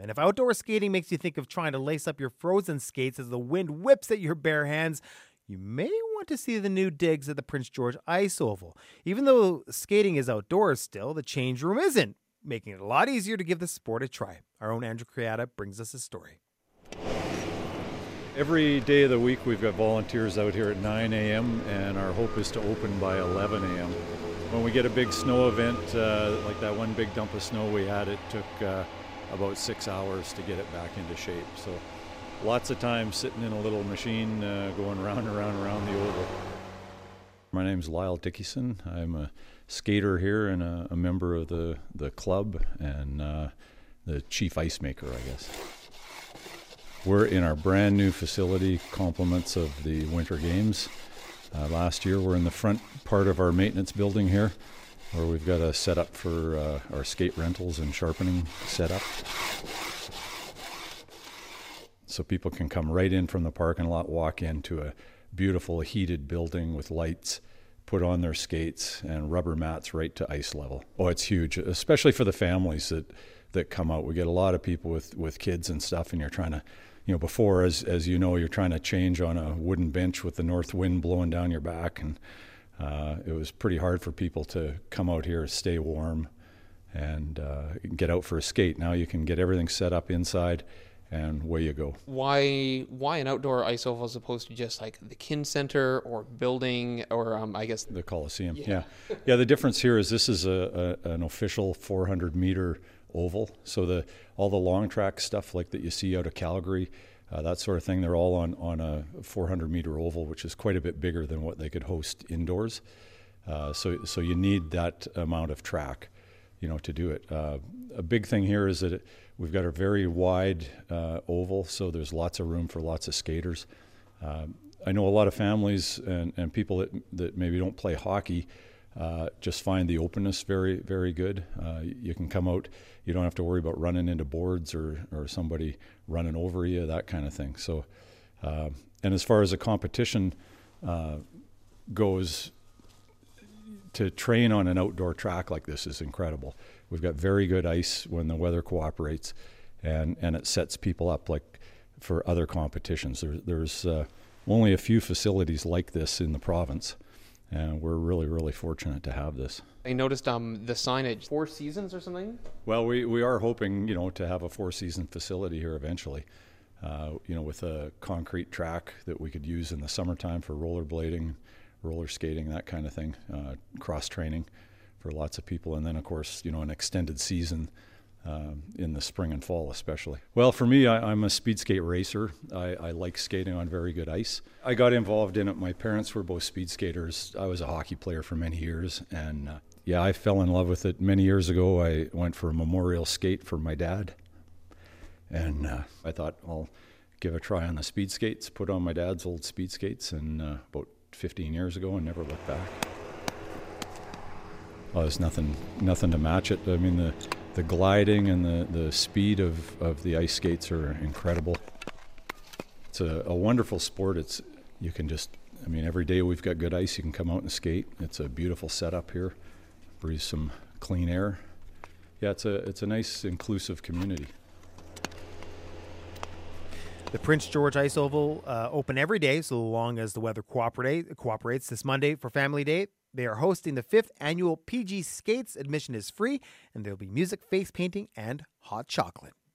And if outdoor skating makes you think of trying to lace up your frozen skates as the wind whips at your bare hands, you may want to see the new digs at the Prince George Ice Oval. Even though skating is outdoors still, the change room isn't, making it a lot easier to give the sport a try. Our own Andrew Criata brings us a story. Every day of the week we've got volunteers out here at 9 a.m. and our hope is to open by 11 a.m. When we get a big snow event, like that one big dump of snow we had, it took about 6 hours to get it back into shape. So lots of time sitting in a little machine going round and round and around the oval. My name's Lyle Dickieson. I'm a skater here and a member of the club and the chief ice maker, I guess. We're in our brand new facility, compliments of the Winter Games. Last year we're in the front part of our maintenance building here, where we've got a setup for our skate rentals and sharpening setup. So people can come right in from the parking lot, walk into a beautiful heated building with lights, put on their skates and rubber mats right to ice level. Oh, it's huge, especially for the families that come out. We get a lot of people with kids and stuff, and you're trying to, before, as you know, you're trying to change on a wooden bench with the north wind blowing down your back, and it was pretty hard for people to come out here, stay warm, and get out for a skate. Now you can get everything set up inside, and away you go. Why an outdoor ice oval as opposed to just like the Kin Center or building or I guess the Coliseum? Yeah. The difference here is this is an official 400-meter oval. So all the long track stuff like that you see out of Calgary, that sort of thing, they're all on a 400-meter oval, which is quite a bit bigger than what they could host indoors. So you need that amount of track, to do it. A big thing here is that we've got a very wide oval, so there's lots of room for lots of skaters. I know a lot of families and people that maybe don't play hockey just find the openness very, very good. You can come out, you don't have to worry about running into boards or somebody running over you, that kind of thing. So, and as far as the competition goes, to train on an outdoor track like this is incredible. We've got very good ice when the weather cooperates, and it sets people up like for other competitions. There's only a few facilities like this in the province, and we're really, really fortunate to have this. I noticed the signage, 4 seasons or something? Well, we are hoping, to have a 4-season facility here eventually, with a concrete track that we could use in the summertime for rollerblading, roller skating, that kind of thing, cross training for lots of people. And then, of course, an extended season in the spring and fall especially. Well, for me, I'm a speed skate racer. I like skating on very good ice. I got involved in it. My parents were both speed skaters. I was a hockey player for many years. And I fell in love with it. Many years ago, I went for a memorial skate for my dad. And I thought I'll give a try on the speed skates, put on my dad's old speed skates, and about 15 years ago and never looked back. Oh, there's nothing to match it. I mean, the gliding and the speed of the ice skates are incredible. It's a wonderful sport. Every day we've got good ice, you can come out and skate. It's a beautiful setup here. Breathe some clean air. Yeah, it's a nice, inclusive community. The Prince George Ice Oval open every day so long as the weather cooperates. This Monday for Family Day, they are hosting the 5th annual PG Skates. Admission is free, and there will be music, face painting, and hot chocolate.